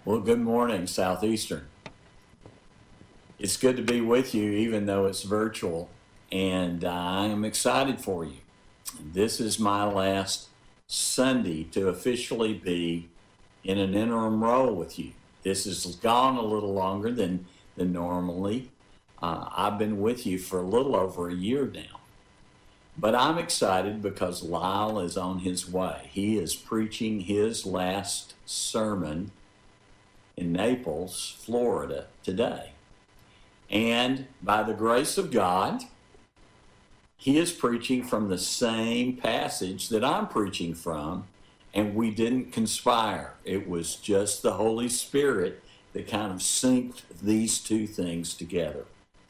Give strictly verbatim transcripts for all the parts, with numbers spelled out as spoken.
Well, good morning, Southeastern. It's good to be with you, even though it's virtual, and I am excited for you. This is my last Sunday to officially be in an interim role with you. This has gone a little longer than, than normally. Uh, I've been with you for a little over a year now. But I'm excited because Lyle is on his way. He is preaching his last sermon in Naples, Florida today. And by the grace of God, he is preaching from the same passage that I'm preaching from, and we didn't conspire. It was just the Holy Spirit that kind of synced these two things together.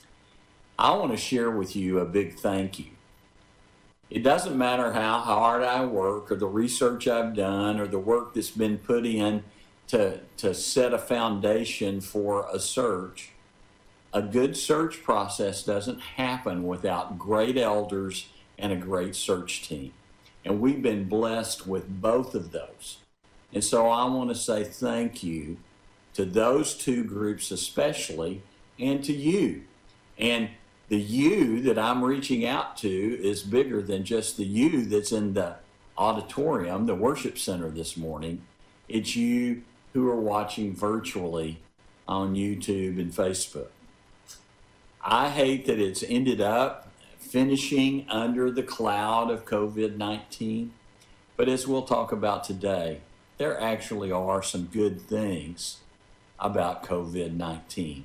I want to share with you a big thank you. It doesn't matter how hard I work or the research I've done or the work that's been put in to, to set a foundation for a search. A good search process doesn't happen without great elders and a great search team. And we've been blessed with both of those. And so I want to say thank you to those two groups especially, and to you. And the you that I'm reaching out to is bigger than just the you that's in the auditorium, the worship center this morning. It's you who are watching virtually on YouTube and Facebook. I hate that it's ended up finishing under the cloud of COVID nineteen, but as we'll talk about today, there actually are some good things about COVID nineteen.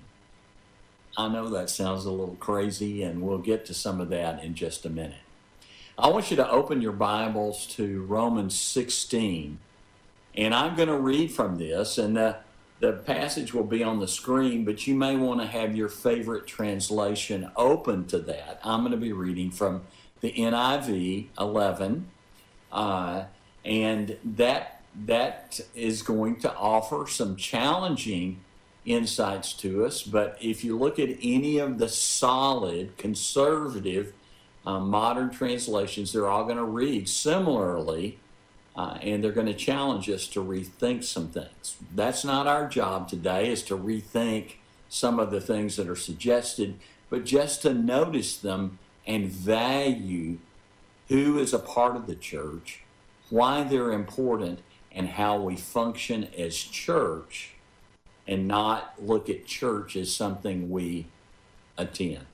I know that sounds a little crazy, and we'll get to some of that in just a minute. I want you to open your Bibles to Romans sixteen, and I'm going to read from this, and the, the passage will be on the screen, but you may want to have your favorite translation open to that. I'm going to be reading from the N I V eleven, uh, and that that is going to offer some challenging insights to us. But if you look at any of the solid, conservative, uh, modern translations, they're all going to read similarly. Uh, and they're going to challenge us to rethink some things. That's not our job today, is to rethink some of the things that are suggested, but just to notice them and value who is a part of the church, why they're important, and how we function as church, and not look at church as something we attend.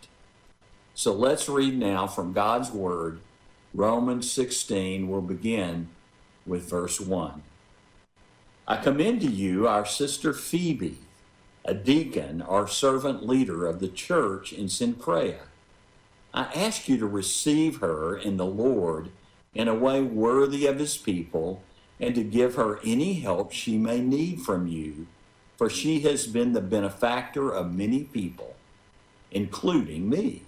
So let's read now from God's Word, Romans sixteen. We'll begin with verse one. I commend to you our sister Phoebe, a deacon or servant leader of the church in Cenchrea. I ask you to receive her in the Lord in a way worthy of his people, and to give her any help she may need from you, for she has been the benefactor of many people, including me.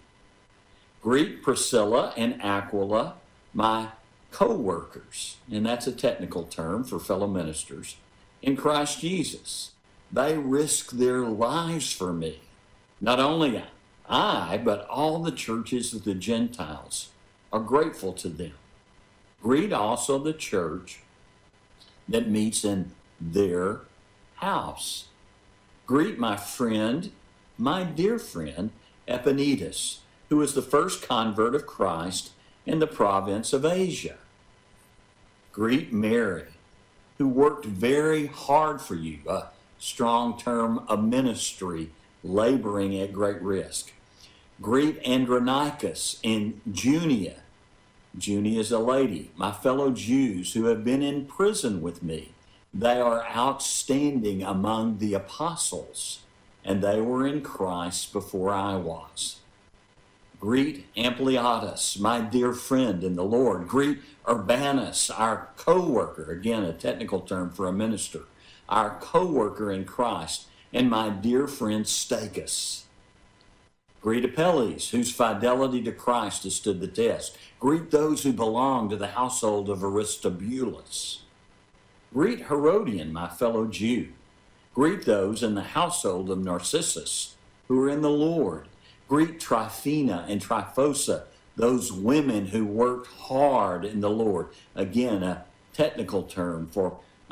Greet Priscilla and Aquila, my co-workers, and that's a technical term for fellow ministers, in Christ Jesus. They risk their lives for me. Not only I, but all the churches of the Gentiles are grateful to them. Greet also the church that meets in their house. Greet my friend, my dear friend, Epaenetus, who is the first convert of Christ in the province of Asia. Greet Mary, who worked very hard for you, a strong term of ministry, laboring at great risk. Greet Andronicus and Junia. Junia is a lady, my fellow Jews who have been in prison with me. They are outstanding among the apostles, and they were in Christ before I was. Greet Ampliatus, my dear friend in the Lord. Greet Urbanus, our co-worker, again a technical term for a minister, our co-worker in Christ, and my dear friend Stachys. Greet Apelles, whose fidelity to Christ has stood the test. Greet those who belong to the household of Aristobulus. Greet Herodian, my fellow Jew. Greet those in the household of Narcissus, who are in the Lord. Greet Tryphena and Tryphosa, those women who worked hard in the Lord. Again, a technical term for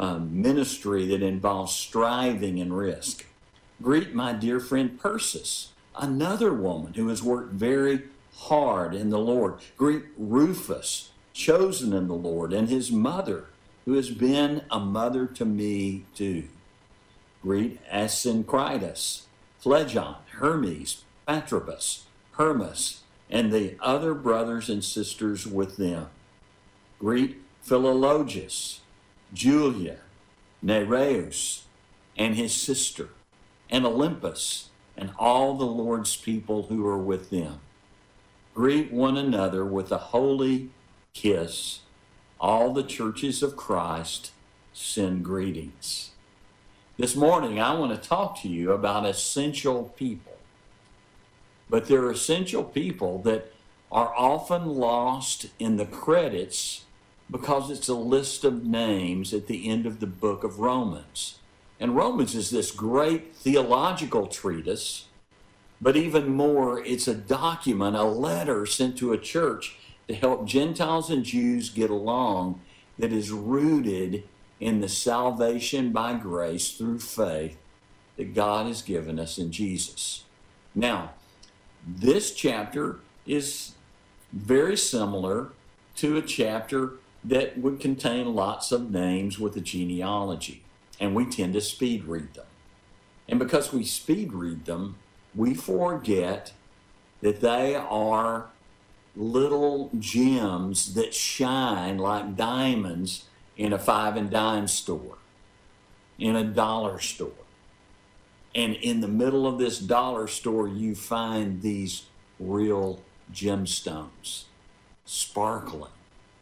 um, ministry that involves striving and risk. Greet my dear friend Persis, another woman who has worked very hard in the Lord. Greet Rufus, chosen in the Lord, and his mother, who has been a mother to me too. Greet Asyncritus, Phlegon, Hermes, Patrobas, Hermas, and the other brothers and sisters with them. Greet Philologus, Julia, Nereus, and his sister, and Olympus, and all the Lord's people who are with them. Greet one another with a holy kiss. All the churches of Christ send greetings. This morning, I want to talk to you about essential people. But there are essential people that are often lost in the credits because it's a list of names at the end of the book of Romans. And Romans is this great theological treatise, but even more, it's a document, a letter sent to a church to help Gentiles and Jews get along that is rooted in the salvation by grace through faith that God has given us in Jesus. Now, this chapter is very similar to a chapter that would contain lots of names with a genealogy, and we tend to speed read them. And because we speed read them, we forget that they are little gems that shine like diamonds in a five and dime store, in a dollar store. And in the middle of this dollar store, you find these real gemstones, sparkling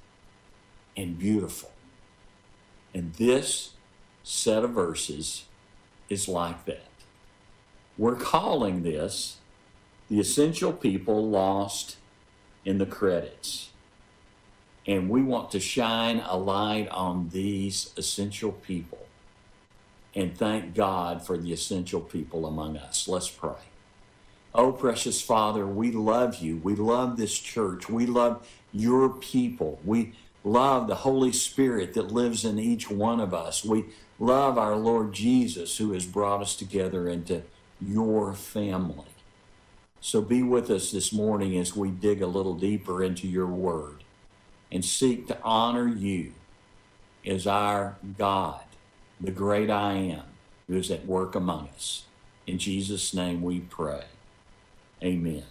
and beautiful. And this set of verses is like that. We're calling this the essential people lost in the credits. And we want to shine a light on these essential people and thank God for the essential people among us. Let's pray. Oh, precious Father, we love you. We love this church. We love your people. We love the Holy Spirit that lives in each one of us. We love our Lord Jesus, who has brought us together into your family. So be with us this morning as we dig a little deeper into your word and seek to honor you as our God, the great I am, who is at work among us. In Jesus' name we pray. Amen.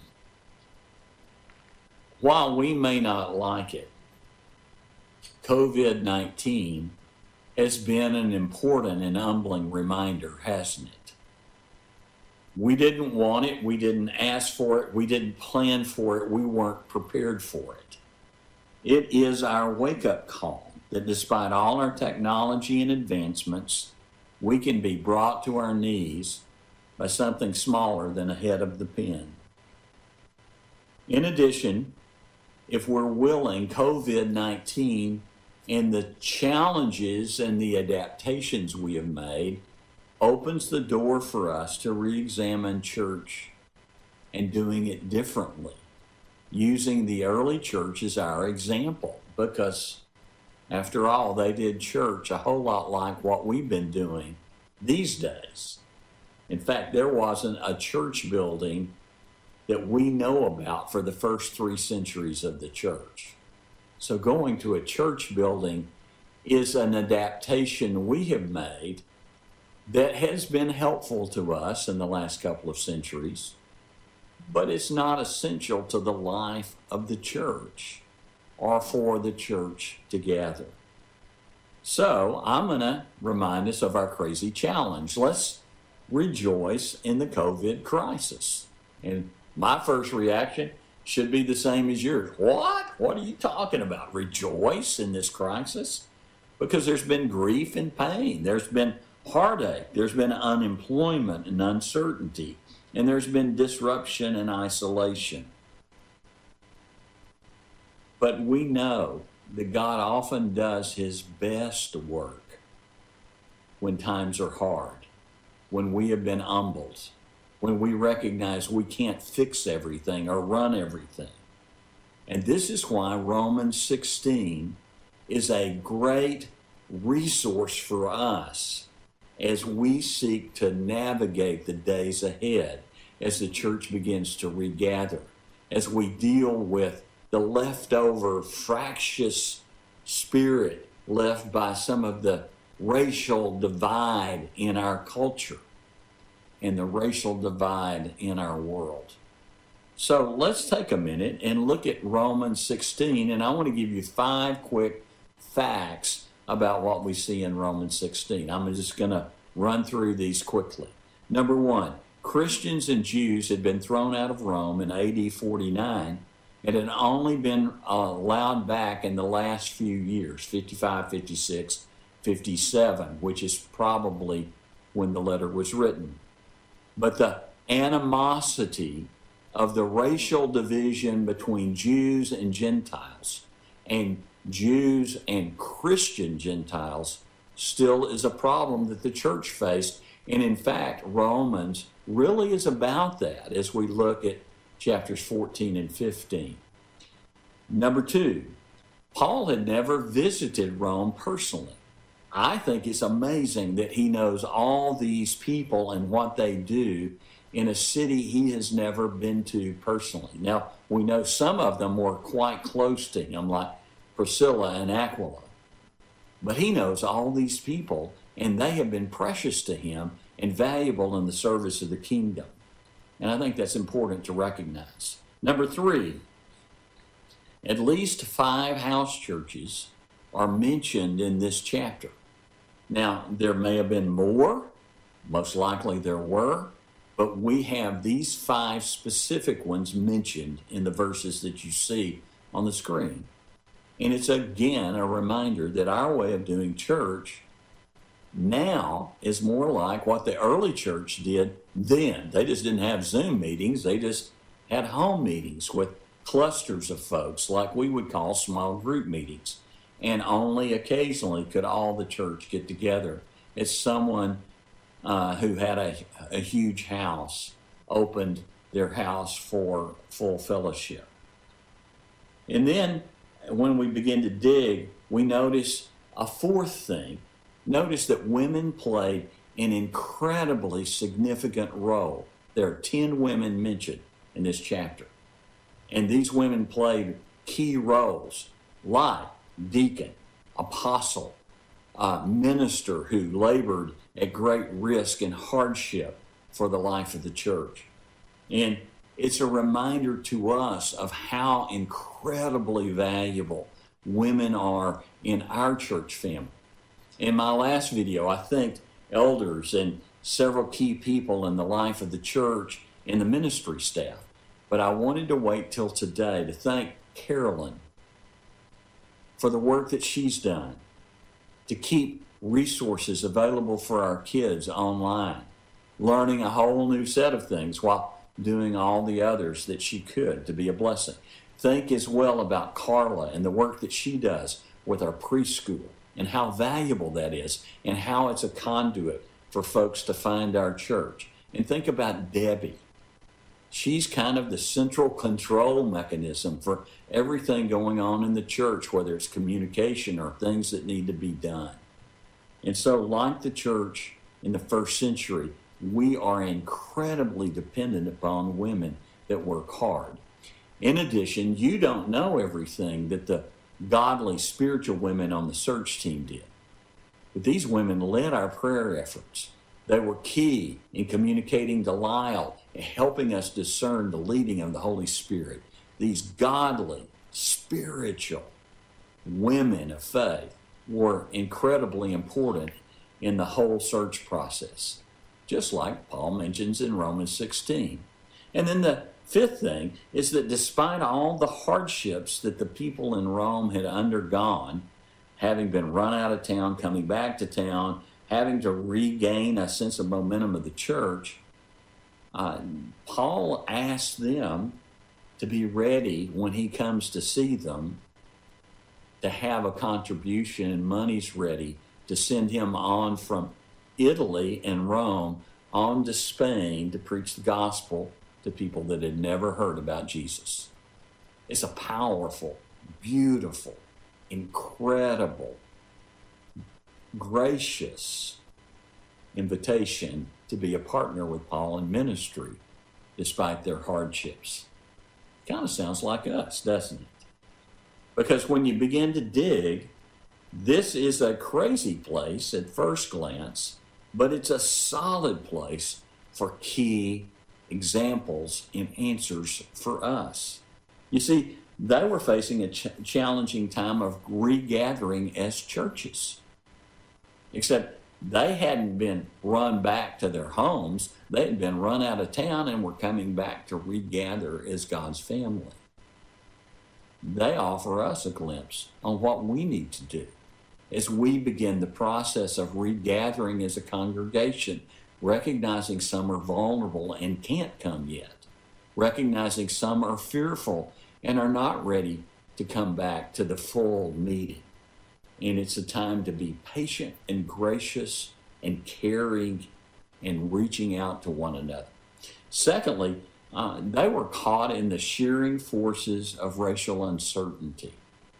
While we may not like it, COVID nineteen has been an important and humbling reminder, hasn't it? We didn't want it. We didn't ask for it. We didn't plan for it. We weren't prepared for it. It is our wake-up call that despite all our technology and advancements, we can be brought to our knees by something smaller than a head of the pen. In addition, if we're willing, COVID nineteen and the challenges and the adaptations we have made opens the door for us to re-examine church and doing it differently, using the early church as our example, because after all, they did church a whole lot like what we've been doing these days. In fact, there wasn't a church building that we know about for the first three centuries of the church. So going to a church building is an adaptation we have made that has been helpful to us in the last couple of centuries, but it's not essential to the life of the church or for the church to gather. So I'm going to remind us of our crazy challenge. Let's rejoice in the COVID crisis. And my first reaction should be the same as yours. What? What are you talking about? Rejoice in this crisis? Because there's been grief and pain. There's been heartache. There's been unemployment and uncertainty. And there's been disruption and isolation. But we know that God often does his best work when times are hard, when we have been humbled, when we recognize we can't fix everything or run everything. And this is why Romans sixteen is a great resource for us as we seek to navigate the days ahead, as the church begins to regather, as we deal with the leftover fractious spirit left by some of the racial divide in our culture and the racial divide in our world. So let's take a minute and look at Romans sixteen, and I want to give you five quick facts about what we see in Romans sixteen. I'm just going to run through these quickly. Number one, Christians and Jews had been thrown out of Rome in A D forty-nine and had only been allowed back in the last few years, fifty-five, fifty-six, fifty-seven, which is probably when the letter was written. But the animosity of the racial division between Jews and Gentiles and Jews and Christian Gentiles still is a problem that the church faced. And in fact, Romans really is about that as we look at chapters fourteen and fifteen. Number two, Paul had never visited Rome personally. I think it's amazing that he knows all these people and what they do in a city he has never been to personally. Now, we know some of them were quite close to him, like Priscilla and Aquila. But he knows all these people, and they have been precious to him and valuable in the service of the kingdom. And I think that's important to recognize. Number three, at least five house churches are mentioned in this chapter. Now, there may have been more, most likely there were, but we have these five specific ones mentioned in the verses that you see on the screen. And it's again a reminder that our way of doing church now is more like what the early church did then. They just didn't have Zoom meetings. They just had home meetings with clusters of folks, like we would call small group meetings. And only occasionally could all the church get together. It's someone uh, who had a, a huge house opened their house for full fellowship. And then when we begin to dig, we notice a fourth thing. Notice that women played an incredibly significant role. There are ten women mentioned in this chapter. And these women played key roles, like deacon, apostle, uh, minister who labored at great risk and hardship for the life of the church. And it's a reminder to us of how incredibly valuable women are in our church family. In my last video, I thanked elders and several key people in the life of the church and the ministry staff. But I wanted to wait till today to thank Carolyn for the work that she's done to keep resources available for our kids online, learning a whole new set of things while doing all the others that she could to be a blessing. Think as well about Carla and the work that she does with our preschool and how valuable that is and how it's a conduit for folks to find our church. And think about Debbie. She's kind of the central control mechanism for everything going on in the church, whether it's communication or things that need to be done. And so, like the church in the first century, we are incredibly dependent upon women that work hard. In addition, you don't know everything that the godly, spiritual women on the search team did. But these women led our prayer efforts. They were key in communicating to Lyle and helping us discern the leading of the Holy Spirit. These godly, spiritual women of faith were incredibly important in the whole search process, just like Paul mentions in Romans sixteen. And then the fifth thing is that despite all the hardships that the people in Rome had undergone, having been run out of town, coming back to town, having to regain a sense of momentum of the church, uh, Paul asked them to be ready when he comes to see them, to have a contribution and money's ready to send him on from Italy and Rome on to Spain to preach the gospel to people that had never heard about Jesus. It's a powerful, beautiful, incredible gracious invitation to be a partner with Paul in ministry despite their hardships. Kind of sounds like us, doesn't it? Because when you begin to dig, this is a crazy place at first glance, but it's a solid place for key examples and answers for us. You see, they were facing a ch- challenging time of regathering as churches. Except they hadn't been run back to their homes. They had been run out of town and were coming back to regather as God's family. They offer us a glimpse on what we need to do as we begin the process of regathering as a congregation, recognizing some are vulnerable and can't come yet, recognizing some are fearful and are not ready to come back to the full meeting. And it's a time to be patient and gracious and caring and reaching out to one another. Secondly, uh, they were caught in the shearing forces of racial uncertainty.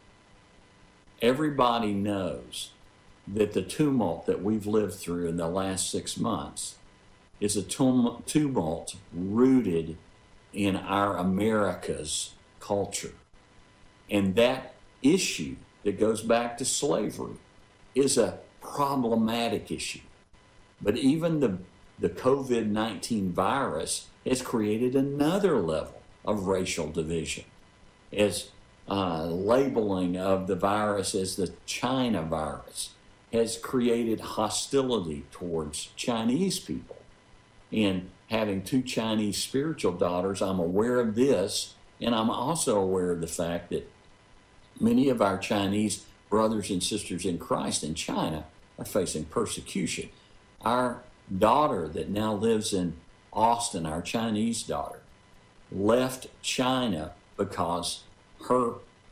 Everybody knows that the tumult that we've lived through in the last six months is a tum- tumult rooted in our America's culture. And that issue that goes back to slavery is a problematic issue. But even the, the covid nineteen virus has created another level of racial division, as uh, labeling of the virus as the China virus has created hostility towards Chinese people. And having two Chinese spiritual daughters, I'm aware of this, and I'm also aware of the fact that many of our Chinese brothers and sisters in Christ in China are facing persecution. Our daughter that now lives in Austin, our Chinese daughter, left China because her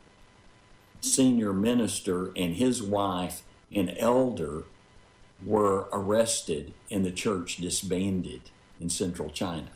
senior minister and his wife, an elder, were arrested and the church disbanded in central China.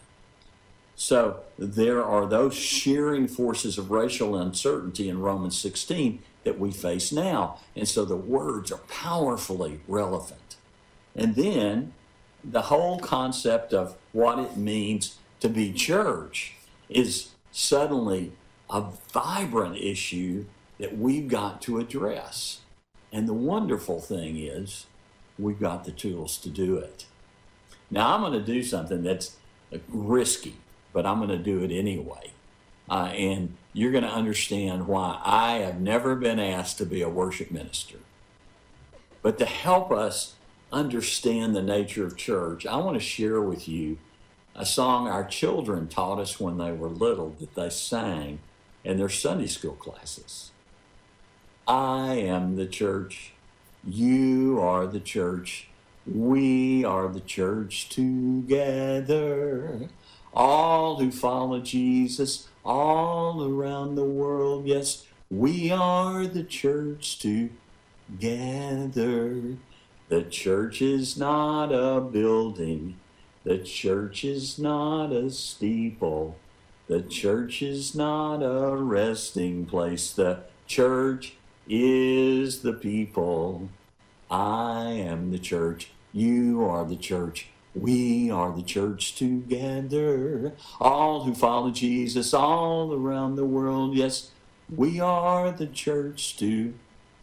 So there are those shearing forces of racial uncertainty in Romans sixteen that we face now. And so the words are powerfully relevant. And then the whole concept of what it means to be church is suddenly a vibrant issue that we've got to address. And the wonderful thing is we've got the tools to do it. Now I'm going to do something that's risky, but I'm going to do it anyway. Uh, and you're going to understand why I have never been asked to be a worship minister. But to help us understand the nature of church, I want to share with you a song our children taught us when they were little that they sang in their Sunday school classes. I am the church, you are the church, we are the church together. All who follow Jesus all around the world, yes, we are the church together. The church is not a building. The church is not a steeple. The church is not a resting place. The church is the people. I am the church. You are the church. We are the church together. All who follow Jesus all around the world. Yes, we are the church together.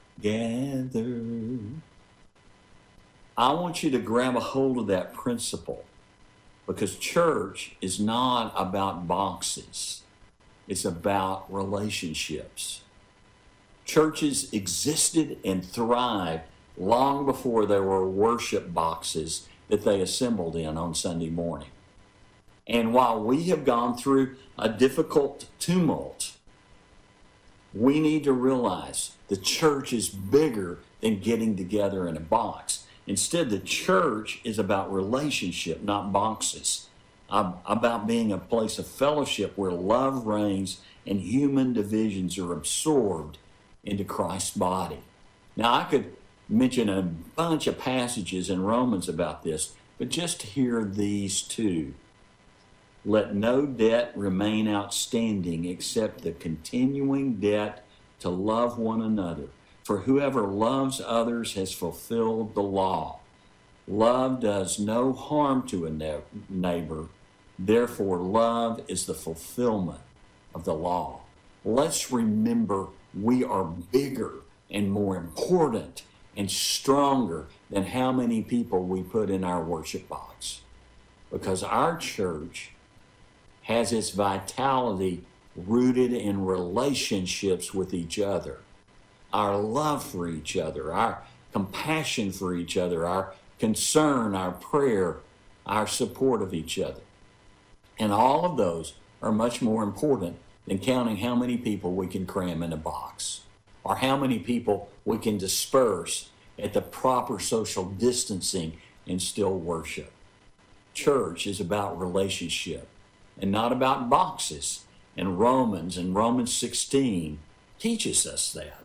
I want you to grab a hold of that principle, because church is not about boxes. It's about relationships. Churches existed and thrived long before there were worship boxes that they assembled in on Sunday morning. And while we have gone through a difficult tumult, we need to realize the church is bigger than getting together in a box. Instead, the church is about relationship, not boxes, about being a place of fellowship where love reigns and human divisions are absorbed into Christ's body. Now, I could mention a bunch of passages in Romans about this, but just hear these two. Let no debt remain outstanding except the continuing debt to love one another. For whoever loves others has fulfilled the law. Love does no harm to a ne- neighbor. Therefore, love is the fulfillment of the law. Let's remember we are bigger and more important and stronger than how many people we put in our worship box. Because our church has its vitality rooted in relationships with each other. Our love for each other, our compassion for each other, our concern, our prayer, our support of each other. And all of those are much more important than counting how many people we can cram in a box or how many people we can disperse at the proper social distancing and still worship. Church is about relationship and not about boxes. And Romans and Romans sixteen teaches us that.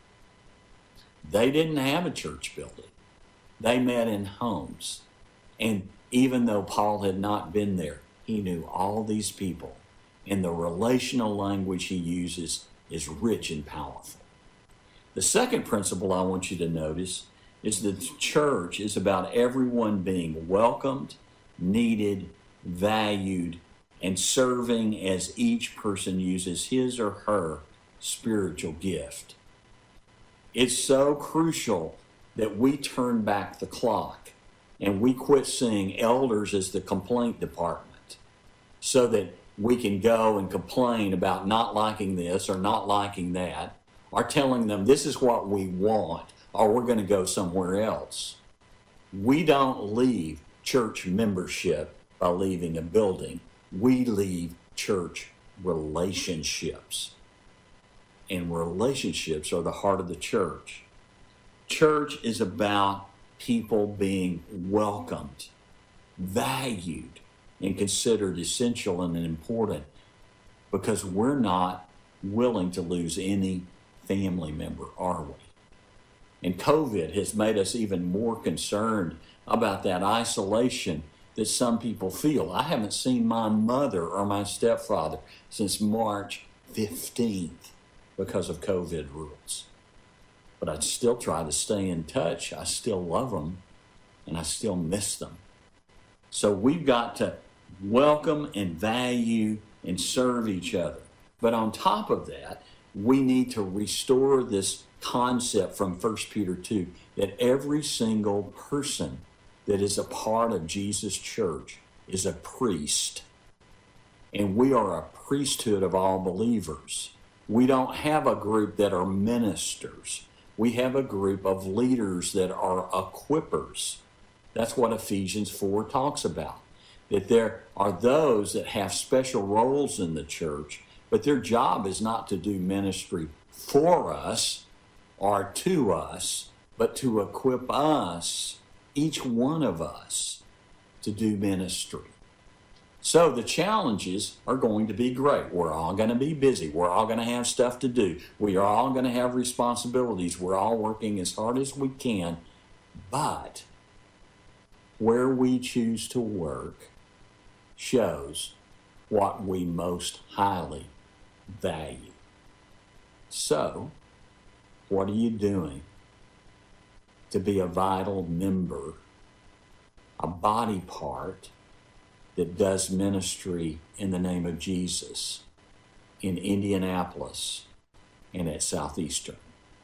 They didn't have a church building. They met in homes. And even though Paul had not been there, he knew all these people. And the relational language he uses is rich and powerful. The second principle I want you to notice is that the church is about everyone being welcomed, needed, valued, and serving as each person uses his or her spiritual gift. It's so crucial that we turn back the clock and we quit seeing elders as the complaint department so that we can go and complain about not liking this or not liking that or telling them this is what we want or we're going to go somewhere else. We don't leave church membership by leaving a building. We leave church relationships. And relationships are the heart of the church. Church is about people being welcomed, valued, and considered essential and important because we're not willing to lose any family member, are we? And COVID has made us even more concerned about that isolation that some people feel. I haven't seen my mother or my stepfather since March fifteenth. Because of COVID rules. But I'd still try to stay in touch. I still love them and I still miss them. So we've got to welcome and value and serve each other. But on top of that, we need to restore this concept from First Peter two that every single person that is a part of Jesus' church is a priest. And we are a priesthood of all believers. We don't have a group that are ministers. We have a group of leaders that are equippers. That's what Ephesians four talks about. That there are those that have special roles in the church, but their job is not to do ministry for us or to us, but to equip us, each one of us, to do ministry. So the challenges are going to be great. We're all going to be busy. We're all going to have stuff to do. We are all going to have responsibilities. We're all working as hard as we can. But where we choose to work shows what we most highly value. So, what are you doing to be a vital member, a body part, that does ministry in the name of Jesus in Indianapolis and at Southeastern?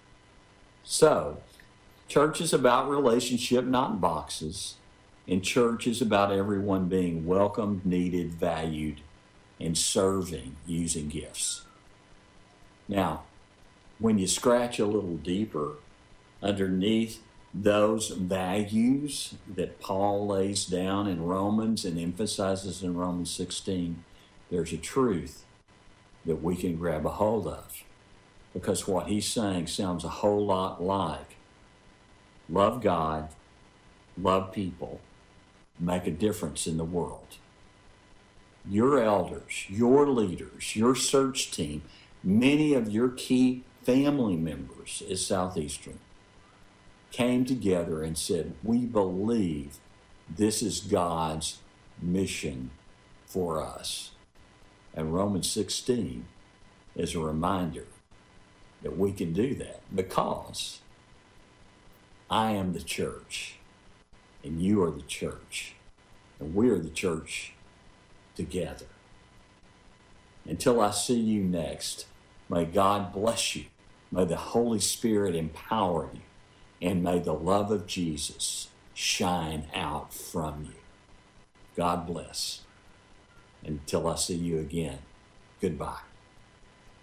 So, church is about relationship, not boxes. And church is about everyone being welcomed, needed, valued, and serving using gifts. Now, when you scratch a little deeper underneath those values that Paul lays down in Romans and emphasizes in Romans sixteen, there's a truth that we can grab a hold of. Because what he's saying sounds a whole lot like love God, love people, make a difference in the world. Your elders, your leaders, your search team, many of your key family members at Southeastern came together and said, we believe this is God's mission for us. And Romans sixteen is a reminder that we can do that, because I am the church and you are the church and we are the church together. Until I see you next, may God bless you. May the Holy Spirit empower you, and may the love of Jesus shine out from you. God bless. Until I see you again, goodbye.